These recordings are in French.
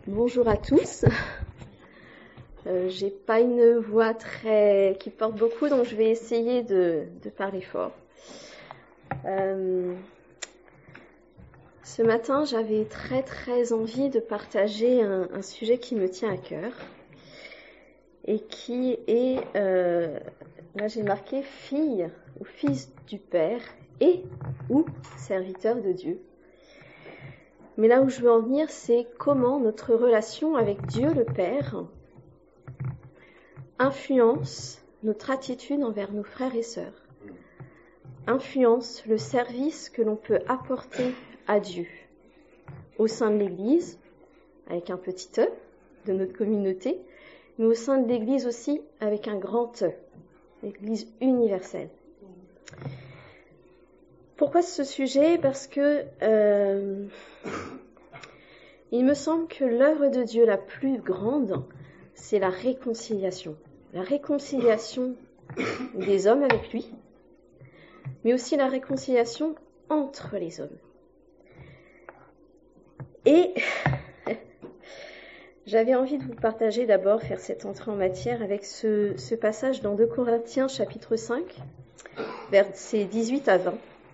Bonjour à tous. J'ai pas une voix qui porte beaucoup, donc je vais essayer de parler fort. Ce matin, j'avais très envie de partager un sujet qui me tient à cœur et qui est, là j'ai marqué fille ou fils du Père et ou serviteur de Dieu. Mais là où je veux en venir, c'est comment notre relation avec Dieu le Père influence notre attitude envers nos frères et sœurs, influence le service que l'on peut apporter à Dieu au sein de l'Église, avec un petit E, de notre communauté, mais au sein de l'Église aussi avec un grand E, l'Église universelle. Pourquoi ce sujet ? Parce que il me semble que l'œuvre de Dieu la plus grande, c'est la réconciliation. La réconciliation des hommes avec lui, mais aussi la réconciliation entre les hommes. Et j'avais envie de vous partager d'abord, faire cette entrée en matière avec ce passage dans 2 Corinthiens chapitre 5, versets 18 à 20.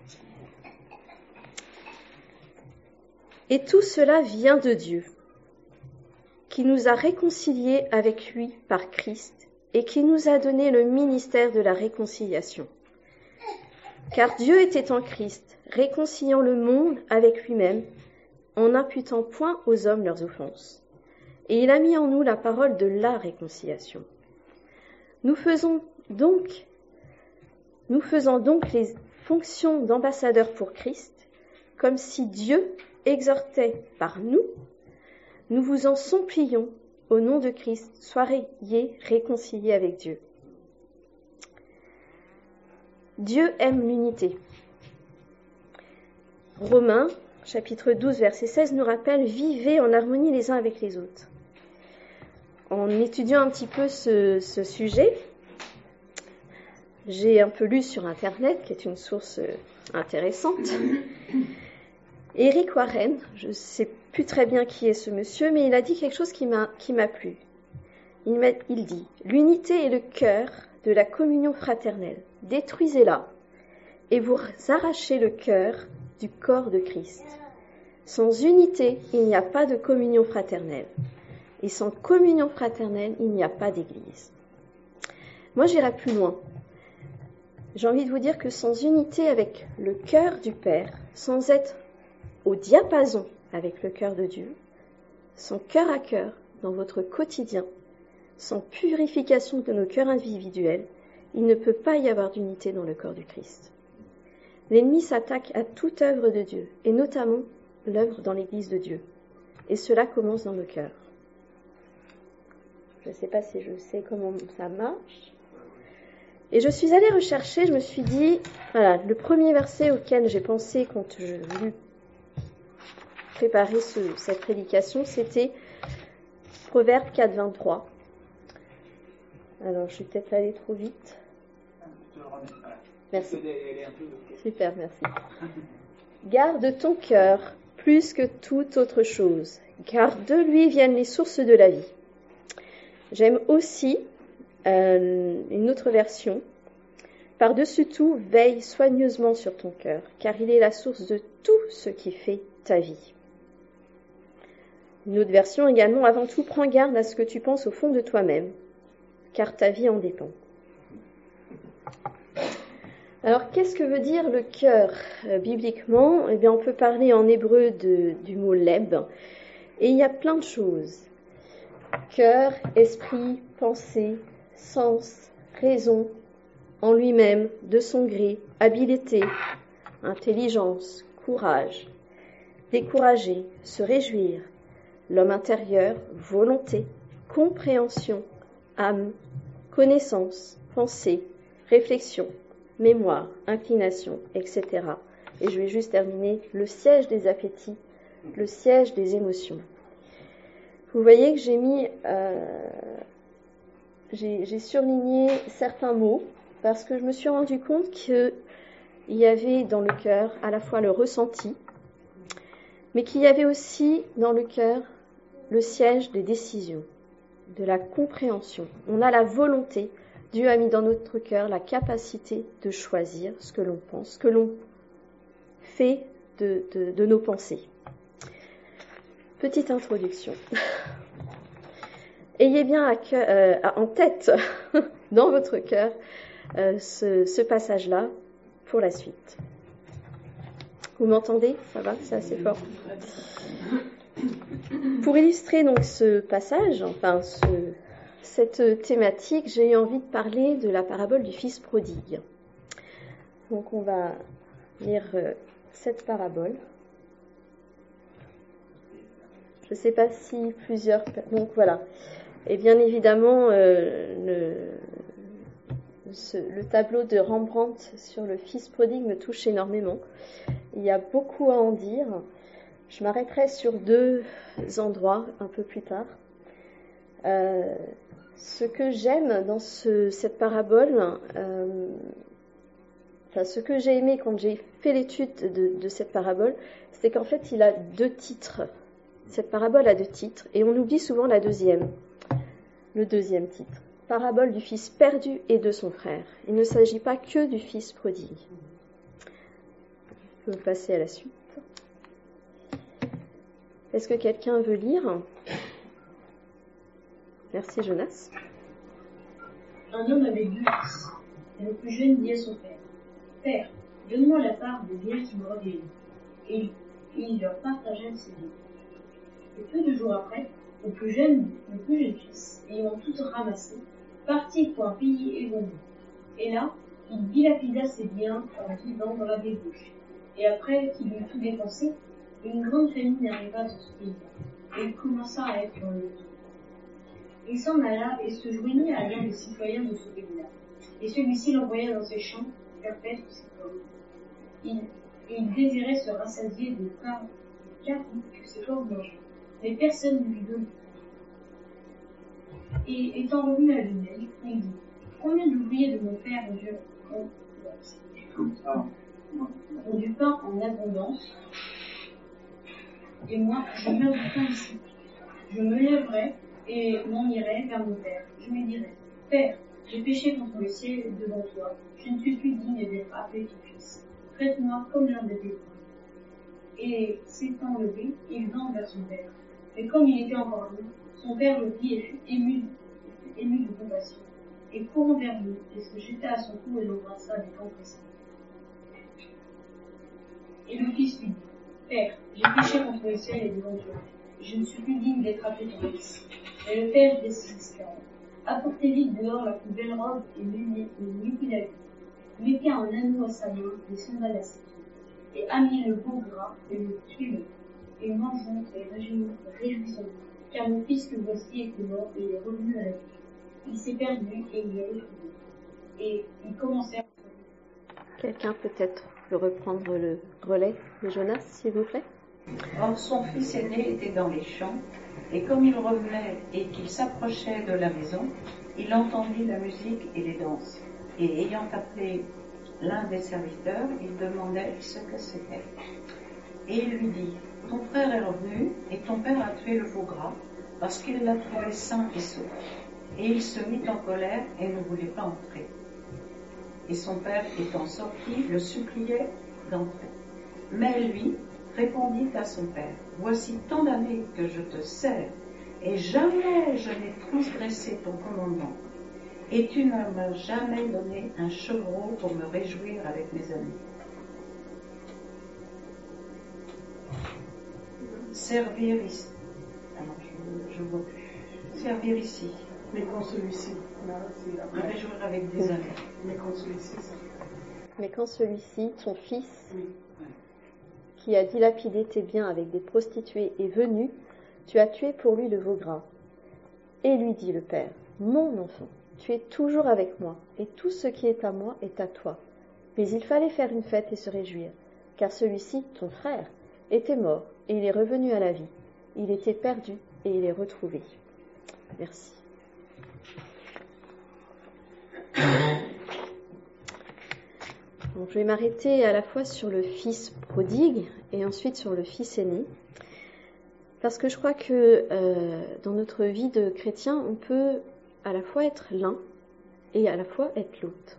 Et tout cela vient de Dieu, qui nous a réconciliés avec lui par Christ et qui nous a donné le ministère de la réconciliation. Car Dieu était en Christ, réconciliant le monde avec lui-même, en n'imputant point aux hommes leurs offenses. Et il a mis en nous la parole de la réconciliation. Nous faisant donc les fonctions d'ambassadeurs pour Christ, comme si Dieu exhortait par nous, nous vous en supplions au nom de Christ, soyez réconciliés avec Dieu. Dieu aime l'unité. Romains, chapitre 12, verset 16, nous rappelle « Vivez en harmonie les uns avec les autres ». En étudiant un petit peu ce sujet, j'ai un peu lu sur Internet, qui est une source intéressante. Eric Warren, je ne sais plus très bien qui est ce monsieur, mais il a dit quelque chose qui m'a plu. Il dit « L'unité est le cœur de la communion fraternelle. Détruisez-la et vous arrachez le cœur du corps de Christ. Sans unité, il n'y a pas de communion fraternelle. Et sans communion fraternelle, il n'y a pas d'église. » Moi, j'irai plus loin. J'ai envie de vous dire que sans unité avec le cœur du Père, sans être au diapason avec le cœur de Dieu, sans cœur à cœur dans votre quotidien, sans purification de nos cœurs individuels, il ne peut pas y avoir d'unité dans le corps du Christ. L'ennemi s'attaque à toute œuvre de Dieu, et notamment l'œuvre dans l'Église de Dieu. Et cela commence dans nos cœurs. Je ne sais pas si je sais comment ça marche. Et je suis allée rechercher, je me suis dit, voilà, le premier verset auquel j'ai pensé quand je voulais préparer cette prédication, c'était Proverbe 4, 23. Alors, je vais peut-être aller trop vite. Merci. Super, merci. Garde ton cœur plus que toute autre chose, car de lui viennent les sources de la vie. J'aime aussi une autre version. Par-dessus tout, veille soigneusement sur ton cœur, car il est la source de tout ce qui fait ta vie. Une autre version également, avant tout, prends garde à ce que tu penses au fond de toi-même, car ta vie en dépend. Alors, qu'est-ce que veut dire le cœur bibliquement ? Eh bien, on peut parler en hébreu du mot leb, et il y a plein de choses. Cœur, esprit, pensée, sens, raison, en lui-même, de son gré, habileté, intelligence, courage, décourager, se réjouir, l'homme intérieur, volonté, compréhension, âme, connaissance, pensée, réflexion, mémoire, inclination, etc. Et je vais juste terminer le siège des appétits, le siège des émotions. Vous voyez que j'ai surligné certains mots parce que je me suis rendu compte qu'il y avait dans le cœur à la fois le ressenti, mais qu'il y avait aussi dans le cœur le siège des décisions, de la compréhension. On a la volonté. Dieu a mis dans notre cœur la capacité de choisir ce que l'on pense, ce que l'on fait de nos pensées. Petite introduction. Ayez bien en tête, dans votre cœur, ce passage-là pour la suite. Vous m'entendez? Ça va? C'est assez fort. Pour illustrer donc ce passage, cette thématique, j'ai eu envie de parler de la parabole du fils prodigue. Donc on va lire cette parabole. Je ne sais pas si plusieurs... Donc voilà. Et bien évidemment, le tableau de Rembrandt sur le fils prodigue me touche énormément. Il y a beaucoup à en dire. Je m'arrêterai sur 2 endroits un peu plus tard. Ce que j'aime dans cette parabole, ce que j'ai aimé quand j'ai fait l'étude de cette parabole, c'est qu'en fait, il a 2 titres. Cette parabole a 2 titres, et on oublie souvent le deuxième titre. Parabole du fils perdu et de son frère. Il ne s'agit pas que du fils prodigue. On peut passer à la suite. Est-ce que quelqu'un veut lire? Merci Jonas. Un homme avait 2 fils, et le plus jeune dit à son père, « Père, donne-moi la part des biens qui me reviennent. » Et il leur partagea ses biens. Et peu de jours après, le plus jeune fils, ayant tout ramassé, partit pour un pays éloigné. Et là, il dilapida ses biens en vivant dans la débauche. Et après qu'il eut tout dépensé, une grande famine arriva dans ce pays-là, et il commença à être dans le besoin. Il s'en alla et se joignit à l'un des citoyens de ce pays-là. Et celui-ci l'envoya dans ses champs faire paître ses pommes. Il désirait se rassasier de carnes que ses pauvres mangeaient, mais personne ne lui donnait. Et étant revenu à lui-même, il dit, « Combien d'ouvriers de mon père ont du pain en abondance, et moi je meurs du pain ici. Je me lèverai et m'en irai vers mon père. Je lui dirai, Père, j'ai péché contre le ciel et devant toi. Je ne suis plus digne d'être appelé ton fils. Traite-moi comme l'un des témoins. » Et s'étant levé, il vint vers son père. Mais comme il était encore loin, son père le vit et fut ému de compassion. Et courant vers lui, il se jeta à son cou et l'embrassa avec empressement. Et le fils lui dit, Père, j'ai péché contre le ciel et devant toi. Je ne suis plus digne d'être appelé ton fils. Mais le père dit à ses esclaves, apportez vite dehors la plus belle robe et mettez la vie. Mettez un anneau à sa main, des sandales à ses pieds. Et amenez le beau gras et le tuez-le. Et mangeons et réjouissons. Car mon fils que voici était mort et il est revenu à la vie. Il s'est perdu et il est retrouvé. Et ils commencèrent. Quelqu'un peut-être peut reprendre le relais de Jonas, s'il vous plaît. Or, son fils aîné était dans les champs, et comme il revenait et qu'il s'approchait de la maison, il entendit la musique et les danses. Et ayant appelé l'un des serviteurs, il demandait ce que c'était. Et il lui dit, ton frère est revenu, et ton père a tué le veau gras, parce qu'il l'a trouvé sain et sauf. Et il se mit en colère et ne voulait pas entrer. Et son père, étant sorti, le suppliait d'entrer. Mais lui répondit à son père, voici tant d'années que je te sers, et jamais je n'ai transgressé ton commandement. Et tu ne m'as jamais donné un chevreau pour me réjouir avec mes amis. Servir ici. Alors, je vois plus. Servir ici. Mais quand celui-ci, Me réjouir avec des amis. mais quand celui-ci, ça... Mais quand celui-ci, ton fils, Oui. qui a dilapidé tes biens avec des prostituées, est venu, tu as tué pour lui le veau gras. Et lui dit le père, mon enfant, tu es toujours avec moi, et tout ce qui est à moi est à toi. Mais il fallait faire une fête et se réjouir, car celui-ci, ton frère, était mort, et il est revenu à la vie. Il était perdu, et il est retrouvé. Merci. Donc, je vais m'arrêter à la fois sur le fils prodigue et ensuite sur le fils aîné. parce que je crois que dans notre vie de chrétien, on peut à la fois être l'un et à la fois être l'autre.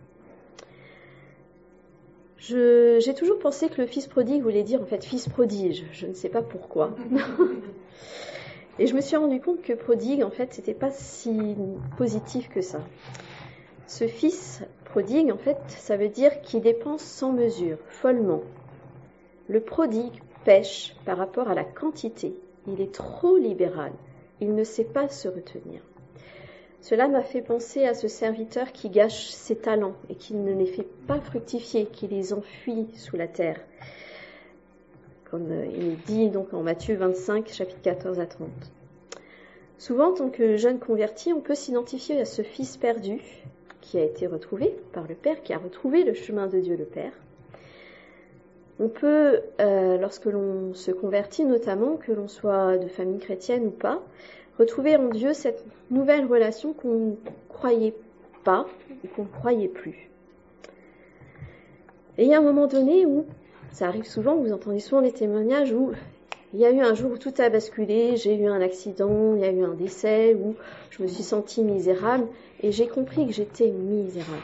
J'ai toujours pensé que le fils prodigue voulait dire en fait fils prodige, je ne sais pas pourquoi. Et je me suis rendu compte que prodigue, en fait, c'était pas si positif que ça. Ce fils prodigue, en fait, ça veut dire qu'il dépense sans mesure, follement. Le prodigue pêche par rapport à la quantité. Il est trop libéral. Il ne sait pas se retenir. Cela m'a fait penser à ce serviteur qui gâche ses talents et qui ne les fait pas fructifier, qui les enfuit sous la terre. Comme il dit donc en Matthieu 25, chapitre 14 à 30. Souvent, en tant que jeune converti, on peut s'identifier à ce fils perdu qui a été retrouvé par le Père, qui a retrouvé le chemin de Dieu le Père. On peut, lorsque l'on se convertit notamment, que l'on soit de famille chrétienne ou pas, retrouver en Dieu cette nouvelle relation qu'on ne croyait pas ou qu'on ne croyait plus. Et il y a un moment donné où, ça arrive souvent, vous entendez souvent les témoignages où il y a eu un jour où tout a basculé, j'ai eu un accident, il y a eu un décès, où je me suis sentie misérable et j'ai compris que j'étais misérable.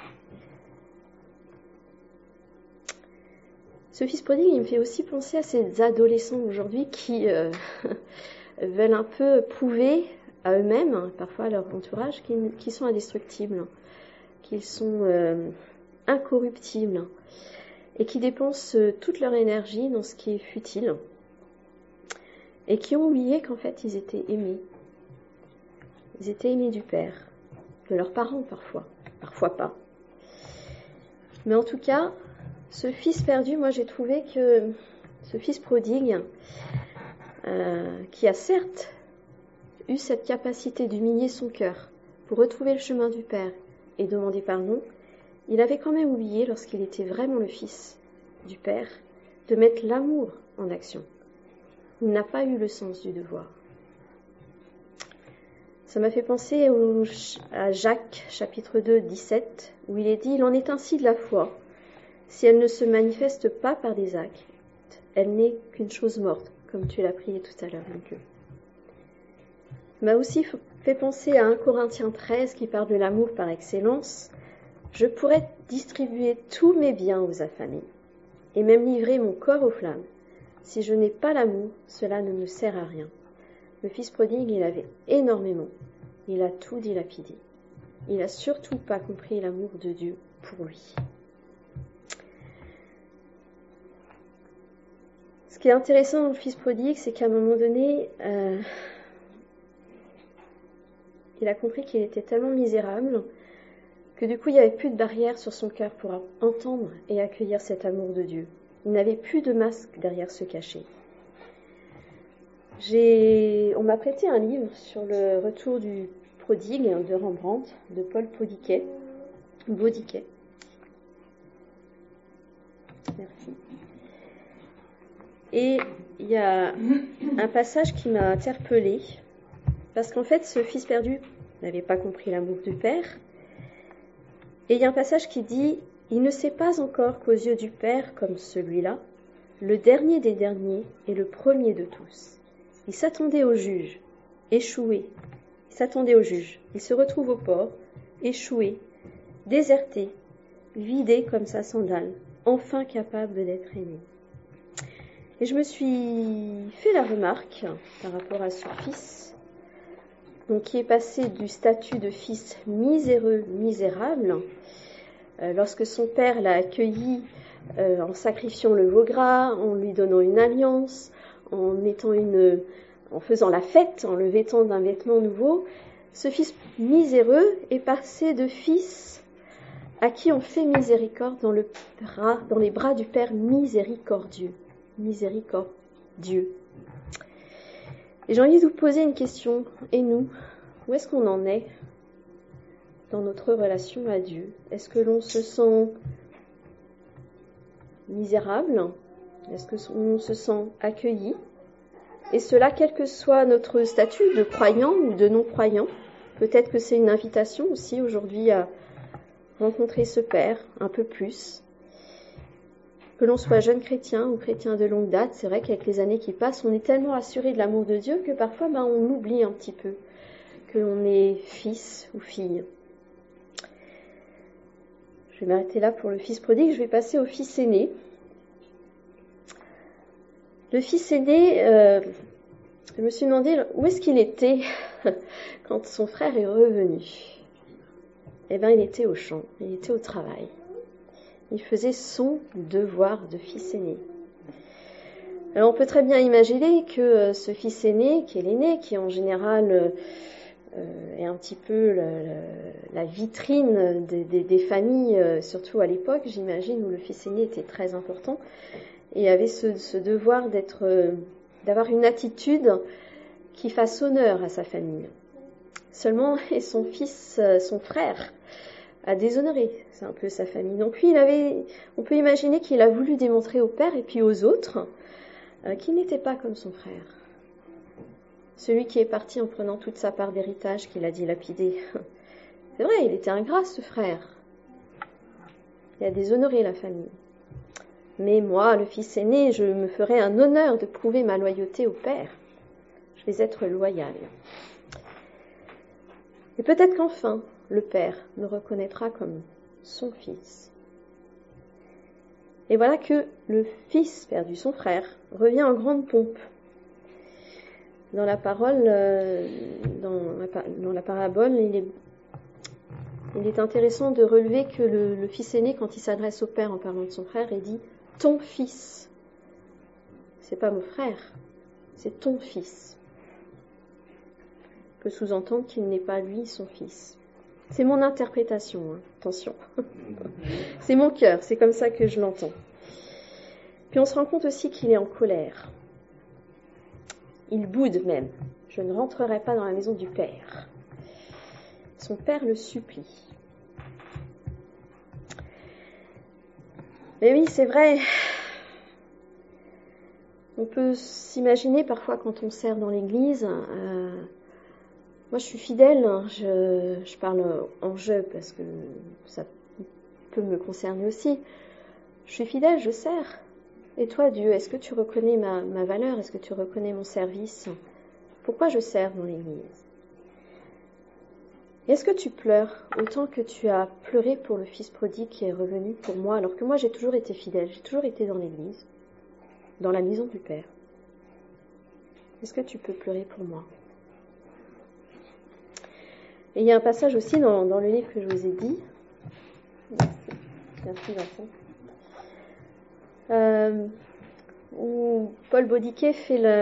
Ce fils prodigue, il me fait aussi penser à ces adolescents aujourd'hui qui veulent un peu prouver à eux-mêmes, parfois à leur entourage, qu'ils sont indestructibles, qu'ils sont incorruptibles et qui dépensent toute leur énergie dans ce qui est futile et qui ont oublié qu'en fait ils étaient aimés. Ils étaient aimés du Père, de leurs parents parfois pas. Mais en tout cas, ce fils perdu, moi j'ai trouvé que ce fils prodigue, qui a certes eu cette capacité d'humilier son cœur pour retrouver le chemin du Père et demander pardon, il avait quand même oublié, lorsqu'il était vraiment le fils du Père, de mettre l'amour en action. Il n'a pas eu le sens du devoir. Ça m'a fait penser à Jacques, chapitre 2, 17, où il est dit « Il en est ainsi de la foi. Si elle ne se manifeste pas par des actes, elle n'est qu'une chose morte, comme tu l'as prié tout à l'heure. » M'a aussi fait penser à 1 Corinthiens 13, qui parle de l'amour par excellence. « Je pourrais distribuer tous mes biens aux affamés, et même livrer mon corps aux flammes. Si je n'ai pas l'amour, cela ne me sert à rien. » Le fils prodigue, il avait énormément. Il a tout dilapidé. Il n'a surtout pas compris l'amour de Dieu pour lui. Ce qui est intéressant dans le fils prodigue, c'est qu'à un moment donné, il a compris qu'il était tellement misérable que du coup, il n'y avait plus de barrière sur son cœur pour entendre et accueillir cet amour de Dieu. Il n'avait plus de masque derrière ce cachet. On m'a prêté un livre sur le retour du prodigue de Rembrandt, de Paul Baudiquet. Merci. Et il y a un passage qui m'a interpellée, parce qu'en fait, ce fils perdu n'avait pas compris l'amour du Père. Et il y a un passage qui dit « Il ne sait pas encore qu'aux yeux du Père, comme celui-là, le dernier des derniers est le premier de tous. » Il s'attendait au juge, échoué. Il s'attendait au juge. Il se retrouve au port, échoué, déserté, vidé comme sa sandale, enfin capable d'être aimé. Et je me suis fait la remarque par rapport à ce fils, donc qui est passé du statut de fils miséreux, misérable, lorsque son père l'a accueilli en sacrifiant le veau gras, en lui donnant une alliance, en faisant la fête, en le vêtant d'un vêtement nouveau, ce fils miséreux est passé de fils à qui on fait miséricorde dans les bras du Père miséricordieux. Miséricordieux. Et j'ai envie de vous poser une question. Et nous, où est-ce qu'on en est dans notre relation à Dieu? Est-ce que l'on se sent misérable? Est-ce que l'on se sent accueilli? Et cela, quel que soit notre statut de croyant ou de non-croyant. Peut-être que c'est une invitation aussi aujourd'hui à rencontrer ce Père un peu plus. Que l'on soit jeune chrétien ou chrétien de longue date, c'est vrai qu'avec les années qui passent, on est tellement assuré de l'amour de Dieu que parfois on oublie un petit peu que l'on est fils ou fille. Je vais m'arrêter là pour le fils prodigue, je vais passer au fils aîné. Le fils aîné, je me suis demandé où est-ce qu'il était quand son frère est revenu. Eh bien, il était au champ, il était au travail. Il faisait son devoir de fils aîné. Alors on peut très bien imaginer que ce fils aîné, qui est l'aîné, qui en général est un petit peu la vitrine des familles, surtout à l'époque, j'imagine, où le fils aîné était très important, et avait ce devoir d'avoir une attitude qui fasse honneur à sa famille. Seulement, et son frère, a déshonoré, c'est un peu sa famille. Donc lui, on peut imaginer qu'il a voulu démontrer au père et puis aux autres qu'il n'était pas comme son frère. Celui qui est parti en prenant toute sa part d'héritage qu'il a dilapidé. C'est vrai, il était ingrat ce frère. Il a déshonoré la famille. Mais moi, le fils aîné, je me ferai un honneur de prouver ma loyauté au père. Je vais être loyal. Et peut-être qu'enfin, le père me reconnaîtra comme son fils. Et voilà que le fils perdu son frère revient en grande pompe. Dans la parole, dans la parabole, il est intéressant de relever que le fils aîné, quand il s'adresse au père en parlant de son frère, il dit « ton fils ». C'est pas mon frère, c'est ton fils. On peut sous-entendre qu'il n'est pas lui son fils. C'est mon interprétation, hein. Attention. C'est mon cœur, c'est comme ça que je l'entends. Puis on se rend compte aussi qu'il est en colère. Il boude même. Je ne rentrerai pas dans la maison du père. Son père le supplie. Mais oui, c'est vrai. On peut s'imaginer parfois quand on sert dans l'église. Moi, je suis fidèle. Je parle en je parce que ça peut me concerner aussi. Je suis fidèle, je sers. Et toi, Dieu, est-ce que tu reconnais ma valeur? Est-ce que tu reconnais mon service? Pourquoi je sers dans l'église? Est-ce que tu pleures autant que tu as pleuré pour le fils prodigue qui est revenu pour moi, alors que moi j'ai toujours été fidèle, j'ai toujours été dans l'église, dans la maison du Père? Est-ce que tu peux pleurer pour moi? Et il y a un passage aussi dans le livre que je vous ai dit. Merci Vincent. Où Paul Baudiquet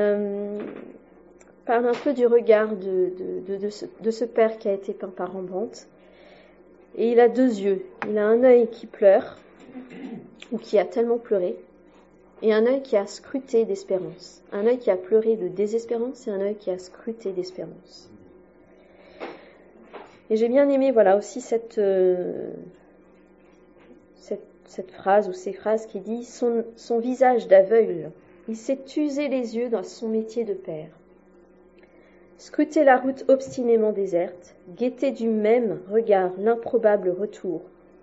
parle un peu du regard de ce père qui a été peint par Rembrandt. Et il a deux yeux. Il a un œil qui pleure, ou qui a tellement pleuré, et un œil qui a scruté d'espérance. Un œil qui a pleuré de désespérance et un œil qui a scruté d'espérance. Et j'ai bien aimé, voilà, aussi cette phrase ou ces phrases qui dit son visage d'aveugle, il s'est usé les yeux dans son métier de père. Scruter la route obstinément déserte, guetter du même regard l'improbable retour.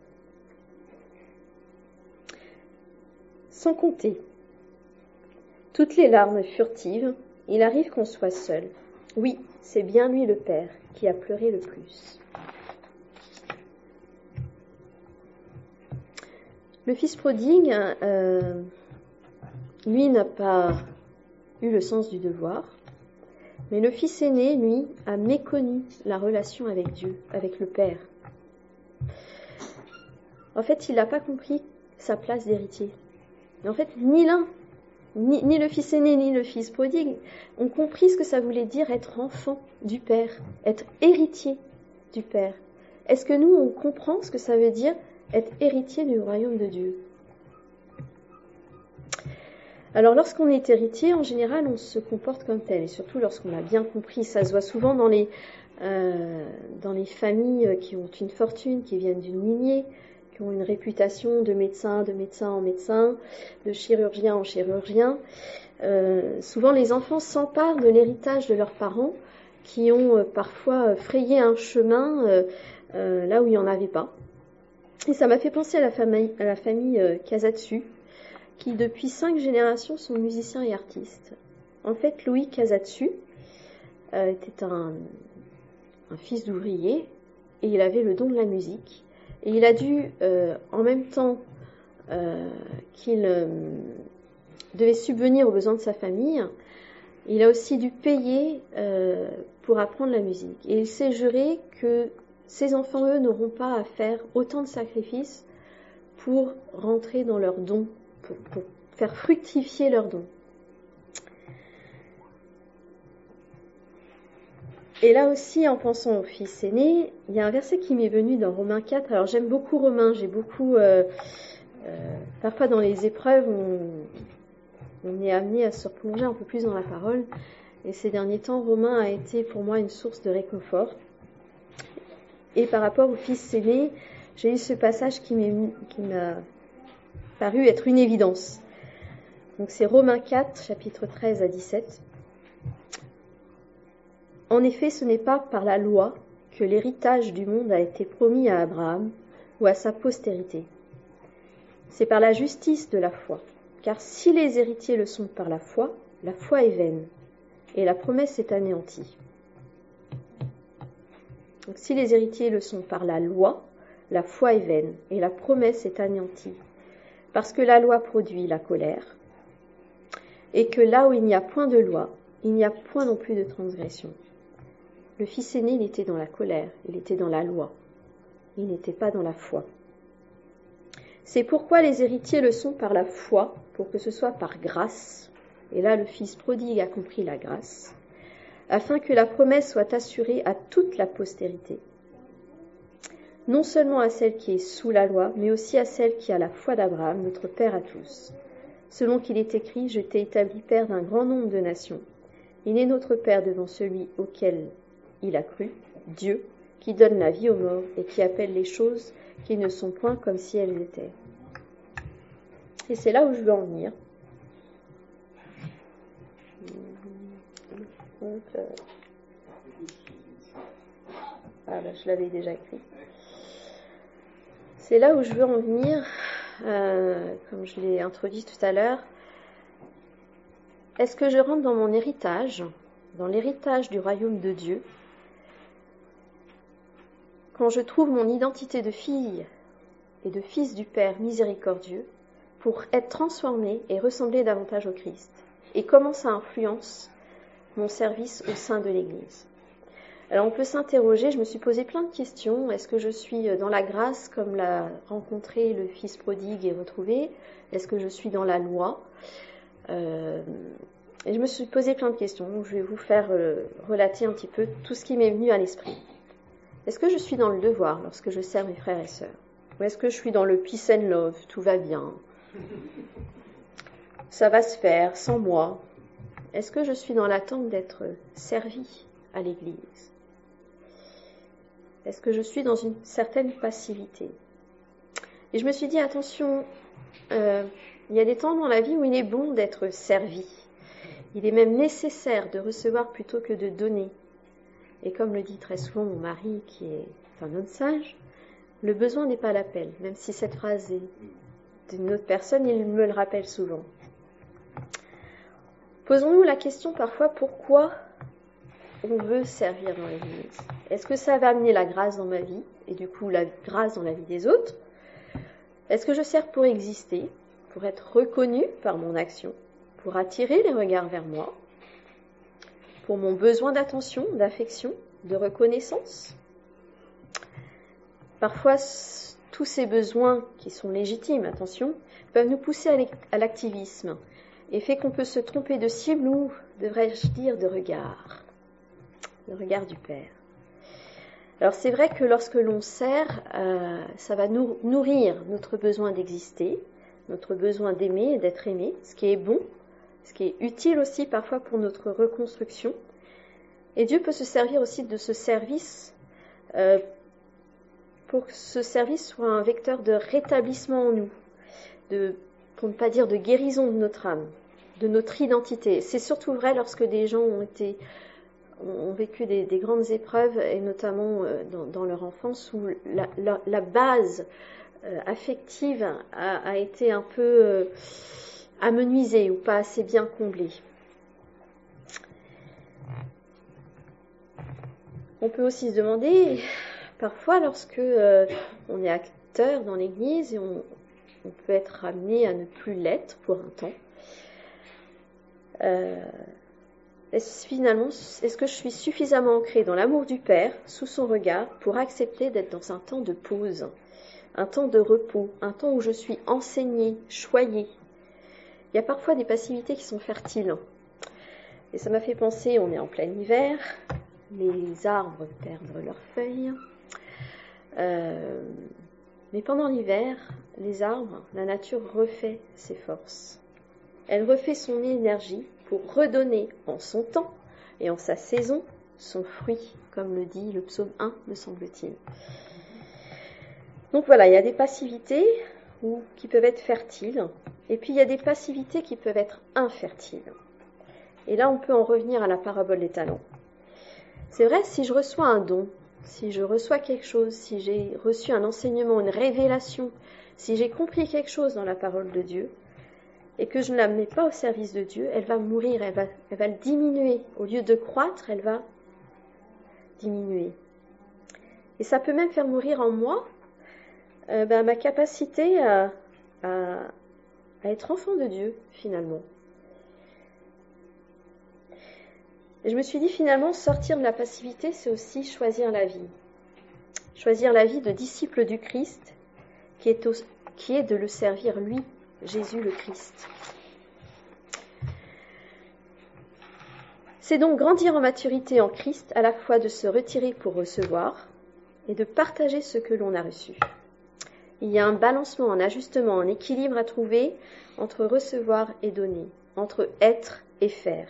Sans compter toutes les larmes furtives, il arrive qu'on soit seul. Oui, c'est bien lui le père qui a pleuré le plus. Le fils prodigue, lui, n'a pas eu le sens du devoir, mais le fils aîné, lui, a méconnu la relation avec Dieu, avec le Père. En fait, il n'a pas compris sa place d'héritier. En fait, ni l'un, ni le fils aîné, ni le fils prodigue ont compris ce que ça voulait dire être enfant du Père, être héritier du Père. Est-ce que nous, on comprend ce que ça veut dire être héritier du royaume de Dieu? Alors, lorsqu'on est héritier, en général, on se comporte comme tel, et surtout lorsqu'on a bien compris. Ça se voit souvent dans les familles qui ont une fortune, qui viennent d'une lignée, qui ont une réputation de médecin en médecin, de chirurgien en chirurgien. Souvent, les enfants s'emparent de l'héritage de leurs parents, qui ont parfois frayé un chemin là où il n'y en avait pas. Et ça m'a fait penser à la famille Casatsu, qui depuis 5 générations sont musiciens et artistes. En fait, Louis Casatsu était un fils d'ouvrier et il avait le don de la musique. Et il a dû, en même temps qu'il devait subvenir aux besoins de sa famille, il a aussi dû payer pour apprendre la musique. Et il s'est juré que ses enfants, eux, n'auront pas à faire autant de sacrifices pour rentrer dans leur don, pour faire fructifier leur don. Et là aussi, en pensant au fils aîné, il y a un verset qui m'est venu dans Romains 4. Alors j'aime beaucoup Romains, j'ai beaucoup... parfois dans les épreuves, on est amené à se replonger un peu plus dans la parole. Et ces derniers temps, Romains a été pour moi une source de réconfort. Et par rapport au fils aîné, j'ai eu ce passage qui m'a paru être une évidence. Donc c'est Romains 4, chapitre 13 à 17. En effet, ce n'est pas par la loi que l'héritage du monde a été promis à Abraham ou à sa postérité. C'est par la justice de la foi. Car si les héritiers le sont par la foi est vaine, et la promesse est anéantie. Donc si les héritiers le sont par la foi est vaine, et la promesse est anéantie. Parce que la loi produit la colère, et que là où il n'y a point de loi, il n'y a point non plus de transgression. Le fils aîné, il était dans la colère, il était dans la loi, il n'était pas dans la foi. C'est pourquoi les héritiers le sont par la foi, pour que ce soit par grâce. Et là, le fils prodigue a compris la grâce, afin que la promesse soit assurée à toute la postérité. Non seulement à celle qui est sous la loi, mais aussi à celle qui a la foi d'Abraham, notre Père à tous. Selon qu'il est écrit, je t'ai établi Père d'un grand nombre de nations. Il est notre Père devant celui auquel il a cru, Dieu, qui donne la vie aux morts et qui appelle les choses qui ne sont point comme si elles étaient. Et c'est là où je veux en venir. Je l'avais déjà écrit. C'est là où je veux en venir, comme je l'ai introduit tout à l'heure. Est-ce que je rentre dans mon héritage, dans l'héritage du royaume de Dieu, quand je trouve mon identité de fille et de fils du Père miséricordieux, pour être transformée et ressembler davantage au Christ? Et comment ça influence mon service au sein de l'Église? Alors on peut s'interroger, je me suis posé plein de questions. Est-ce que je suis dans la grâce comme l'a rencontré le fils prodigue et retrouvé? Est-ce que je suis dans la loi? Et je me suis posé plein de questions. Donc je vais vous faire relater un petit peu tout ce qui m'est venu à l'esprit. Est-ce que je suis dans le devoir lorsque je sers mes frères et sœurs? Ou est-ce que je suis dans le peace and love, tout va bien, ça va se faire sans moi? Est-ce que je suis dans l'attente d'être servie à l'Église? Est-ce que je suis dans une certaine passivité? Et je me suis dit, attention, il y a des temps dans la vie où il est bon d'être servi. Il est même nécessaire de recevoir plutôt que de donner. Et comme le dit très souvent mon mari, qui est un homme sage, le besoin n'est pas l'appel. Même si cette phrase est d'une autre personne, il me le rappelle souvent. Posons-nous la question parfois, pourquoi on veut servir dans l'Église? Est-ce que ça va amener la grâce dans ma vie, et du coup la grâce dans la vie des autres? Est-ce que je sers pour exister, pour être reconnu par mon action, pour attirer les regards vers moi, pour mon besoin d'attention, d'affection, de reconnaissance? Parfois, tous ces besoins, qui sont légitimes, attention, peuvent nous pousser à l'activisme, et fait qu'on peut se tromper de cible ou, devrais-je dire, de regard. Le regard du Père. Alors c'est vrai que lorsque l'on sert, ça va nourrir notre besoin d'exister, notre besoin d'aimer et d'être aimé, ce qui est bon, ce qui est utile aussi parfois pour notre reconstruction. Et Dieu peut se servir aussi de ce service pour que ce service soit un vecteur de rétablissement en nous, pour ne pas dire de guérison de notre âme, de notre identité. C'est surtout vrai lorsque des gens ont vécu des grandes épreuves, et notamment dans leur enfance, où la base affective a été un peu amenuisée ou pas assez bien comblée. On peut aussi se demander, parfois lorsque on est acteur dans l'Église et on peut être amené à ne plus l'être pour un temps, est-ce que je suis suffisamment ancrée dans l'amour du Père, sous son regard, pour accepter d'être dans un temps de pause, un temps de repos, un temps où je suis enseignée, choyée. Il y a parfois des passivités qui sont fertiles. Et ça m'a fait penser, on est en plein hiver, les arbres perdent leurs feuilles. Mais pendant l'hiver, les arbres, la nature refait ses forces. Elle refait son énergie pour redonner en son temps et en sa saison son fruit, comme le dit le psaume 1, me semble-t-il. Donc voilà, il y a des passivités qui peuvent être fertiles, et puis il y a des passivités qui peuvent être infertiles. Et là, on peut en revenir à la parabole des talents. C'est vrai, si je reçois un don, si je reçois quelque chose, si j'ai reçu un enseignement, une révélation, si j'ai compris quelque chose dans la parole de Dieu, et que je ne la mets pas au service de Dieu, elle va mourir, elle va diminuer. Au lieu de croître, elle va diminuer. Et ça peut même faire mourir en moi ma capacité à être enfant de Dieu, finalement. Et je me suis dit, finalement, sortir de la passivité, c'est aussi choisir la vie. Choisir la vie de disciple du Christ, qui est de le servir, lui, Jésus le Christ. C'est donc grandir en maturité en Christ, à la fois de se retirer pour recevoir et de partager ce que l'on a reçu. Il y a un balancement, un ajustement, un équilibre à trouver entre recevoir et donner, entre être et faire.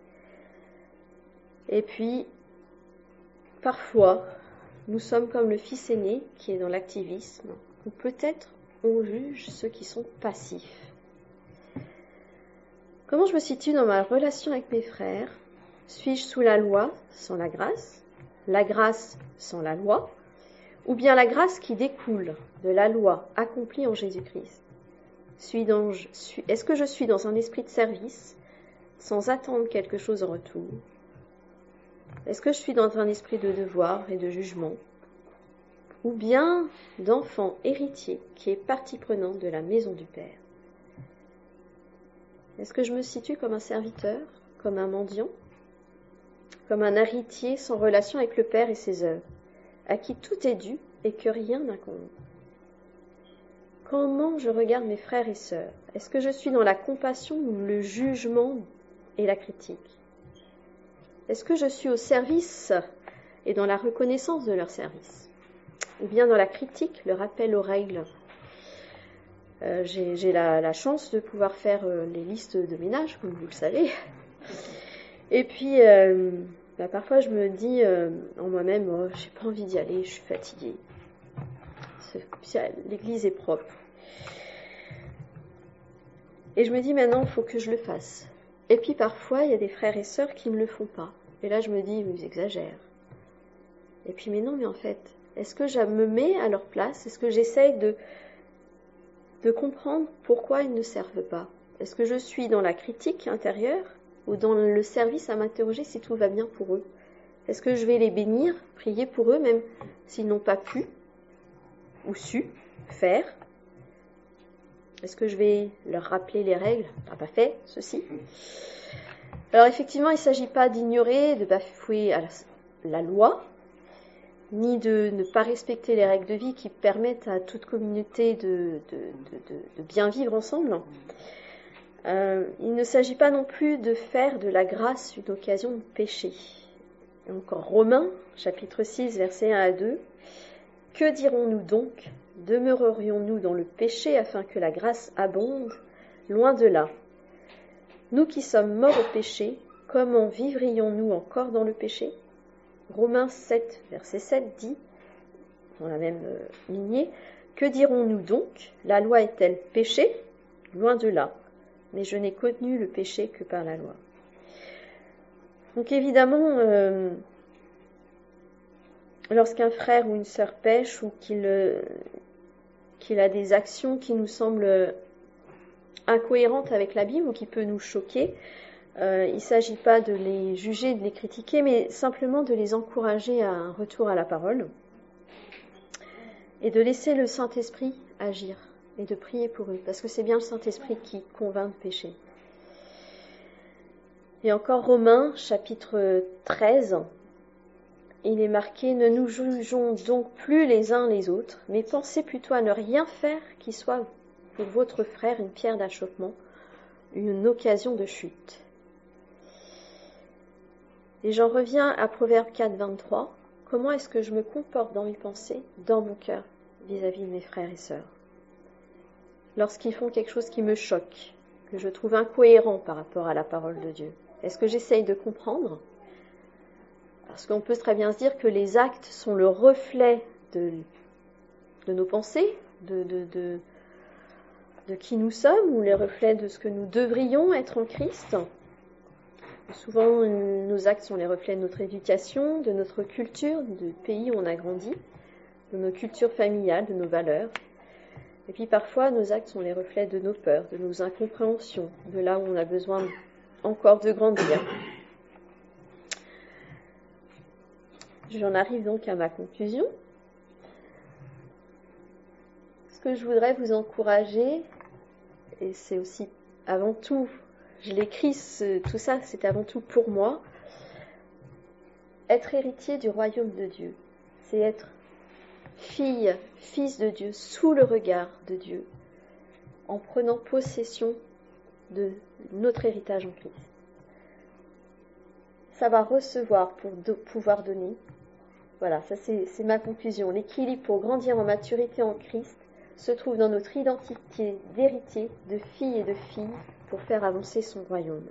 Et puis, parfois, nous sommes comme le fils aîné qui est dans l'activisme, ou peut-être on juge ceux qui sont passifs. Comment je me situe dans ma relation avec mes frères ? Suis-je sous la loi sans la grâce sans la loi, ou bien la grâce qui découle de la loi accomplie en Jésus-Christ ? Est-ce que je suis dans un esprit de service sans attendre quelque chose en retour ? Est-ce que je suis dans un esprit de devoir et de jugement ? Ou bien d'enfant héritier qui est partie prenante de la maison du Père ? Est-ce que je me situe comme un serviteur, comme un mendiant, comme un héritier sans relation avec le Père et ses œuvres, à qui tout est dû et que rien n'incombe ? Comment je regarde mes frères et sœurs ? Est-ce que je suis dans la compassion ou le jugement et la critique ? Est-ce que je suis au service et dans la reconnaissance de leur service ? Ou bien dans la critique, le rappel aux règles ? J'ai la chance de pouvoir faire les listes de ménage, comme vous le savez. Et puis, parfois je me dis en moi-même, j'ai pas envie d'y aller, je suis fatiguée. L'église est propre. Et je me dis maintenant, il faut que je le fasse. Et puis parfois, il y a des frères et sœurs qui ne le font pas. Et là, je me dis, ils exagèrent. Et puis, mais non, mais en fait, est-ce que je me mets à leur place ? Est-ce que j'essaye de comprendre pourquoi ils ne servent pas ? Est-ce que je suis dans la critique intérieure ou dans le service à m'interroger si tout va bien pour eux ? Est-ce que je vais les bénir, prier pour eux, même s'ils n'ont pas pu ou su faire ? Est-ce que je vais leur rappeler les règles ? T'as pas fait ceci ? Alors effectivement, il ne s'agit pas d'ignorer, de bafouer la loi, ni de ne pas respecter les règles de vie qui permettent à toute communauté de bien vivre ensemble. Il ne s'agit pas non plus de faire de la grâce une occasion de péché. Et encore Romains, chapitre 6, versets 1 à 2. « Que dirons-nous donc ? Demeurerions-nous dans le péché afin que la grâce abonde ? Loin de là. Nous qui sommes morts au péché, comment vivrions-nous encore dans le péché ? Romains 7, verset 7 dit, dans la même lignée, « Que dirons-nous donc ? La loi est-elle péché ? Loin de là. Mais je n'ai connu le péché que par la loi. » Donc évidemment, lorsqu'un frère ou une sœur pêche ou qu'il qu'il a des actions qui nous semblent incohérentes avec la Bible ou qui peuvent nous choquer. Il ne s'agit pas de les juger, de les critiquer, mais simplement de les encourager à un retour à la parole et de laisser le Saint-Esprit agir et de prier pour eux, parce que c'est bien le Saint-Esprit qui convainc de pécher. Et encore Romains, chapitre 13, il est marqué « Ne nous jugeons donc plus les uns les autres, mais pensez plutôt à ne rien faire qui soit pour votre frère une pierre d'achoppement, une occasion de chute. » Et j'en reviens à Proverbe 4, 23. Comment est-ce que je me comporte dans mes pensées, dans mon cœur, vis-à-vis de mes frères et sœurs, lorsqu'ils font quelque chose qui me choque, que je trouve incohérent par rapport à la parole de Dieu? Est-ce que j'essaye de comprendre? Parce qu'on peut très bien se dire que les actes sont le reflet de nos pensées, de qui nous sommes, ou les reflets de ce que nous devrions être en Christ. Souvent, nos actes sont les reflets de notre éducation, de notre culture, du pays où on a grandi, de nos cultures familiales, de nos valeurs. Et puis parfois, nos actes sont les reflets de nos peurs, de nos incompréhensions, de là où on a besoin encore de grandir. J'en arrive donc à ma conclusion. Ce que je voudrais vous encourager, et c'est aussi avant tout, je l'écris, tout ça, c'est avant tout pour moi, être héritier du royaume de Dieu, c'est être fille, fils de Dieu, sous le regard de Dieu, en prenant possession de notre héritage en Christ. Savoir recevoir pour pouvoir donner. Voilà, ça c'est ma conclusion. L'équilibre pour grandir en maturité en Christ se trouve dans notre identité d'héritier, de fille et de fille, pour faire avancer son royaume.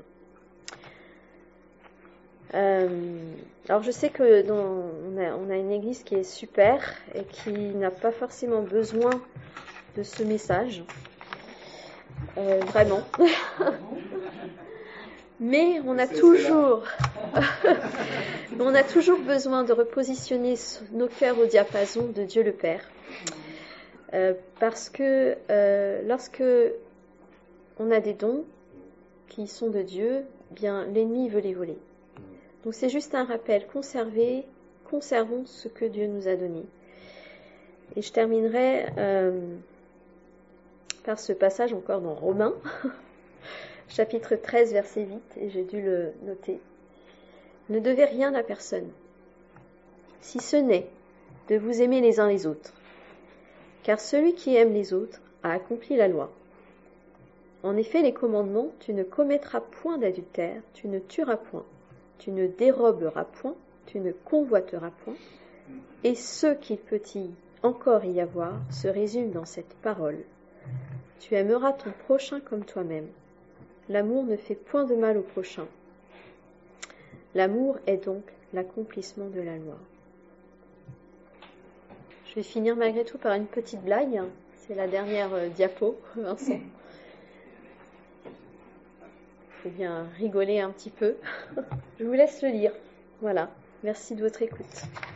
Alors je sais que on a une église qui est super et qui n'a pas forcément besoin de ce message, vraiment. Mais on a toujours besoin de repositionner nos cœurs au diapason de Dieu le Père, parce que lorsque on a des dons qui sont de Dieu, bien l'ennemi veut les voler. Donc c'est juste un rappel, conservons ce que Dieu nous a donné. Et je terminerai par ce passage encore dans Romains, chapitre 13, verset 8, et j'ai dû le noter. Ne devez rien à personne, si ce n'est de vous aimer les uns les autres, car celui qui aime les autres a accompli la loi. En effet, les commandements, tu ne commettras point d'adultère, tu ne tueras point, tu ne déroberas point, tu ne convoiteras point, et ce qu'il peut encore y avoir se résume dans cette parole. Tu aimeras ton prochain comme toi-même. L'amour ne fait point de mal au prochain. L'amour est donc l'accomplissement de la loi. Je vais finir malgré tout par une petite blague. C'est la dernière diapo, Vincent. Il faut bien rigoler un petit peu. Je vous laisse le lire. Voilà. Merci de votre écoute.